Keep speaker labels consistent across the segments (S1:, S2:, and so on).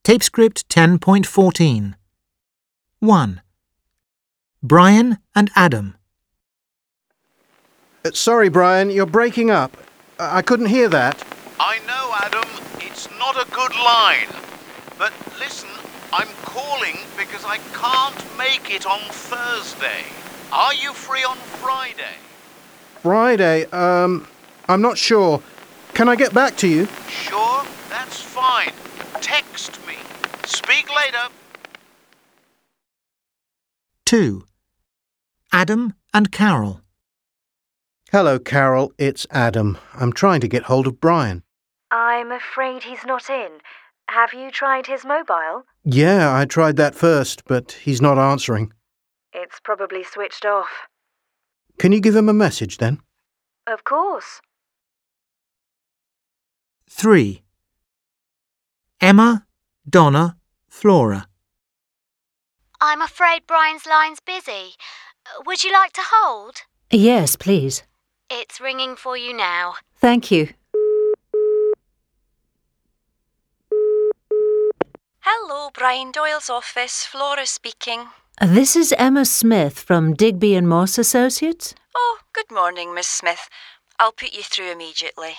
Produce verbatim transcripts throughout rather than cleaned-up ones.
S1: Tape script ten point fourteen. one. Brian and Adam.
S2: Uh, sorry, Brian, you're breaking up. I, I couldn't hear that.
S3: I know, Adam, it's not a good line. But listen, I'm calling because I can't make it on Thursday. Are you free on Friday?
S2: Friday, um, I'm not sure. Can I get back to you?
S3: Sure, that's fine. Text me. Speak later.
S1: two. Adam and Carol.
S2: Hello, Carol, it's Adam. I'm trying to get hold of Brian.
S4: I'm afraid he's not in. Have you tried his mobile?
S2: Yeah, I tried that first, but he's not answering.
S4: It's probably switched off.
S2: Can you give him a message then?
S4: Of course.
S1: three. Emma, Donna, Flora.
S5: I'm afraid Brian's line's busy. Would you like to hold?
S6: Yes, please.
S5: It's ringing for you now.
S6: Thank you.
S7: Hello, Brian Doyle's office. Flora speaking.
S6: This is Emma Smith from Digby and Moss Associates.
S7: Oh, good morning, Miss Smith. I'll put you through immediately.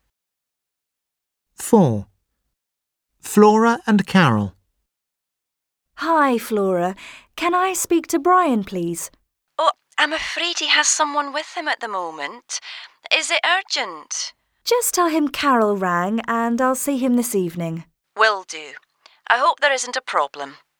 S1: four. Flora and Carol.
S4: Hi, Flora. Can I speak to Brian, please?
S7: Oh, I'm afraid he has someone with him at the moment. Is it urgent?
S4: Just tell him Carol rang and I'll see him this evening.
S7: Will do. I hope there isn't a problem.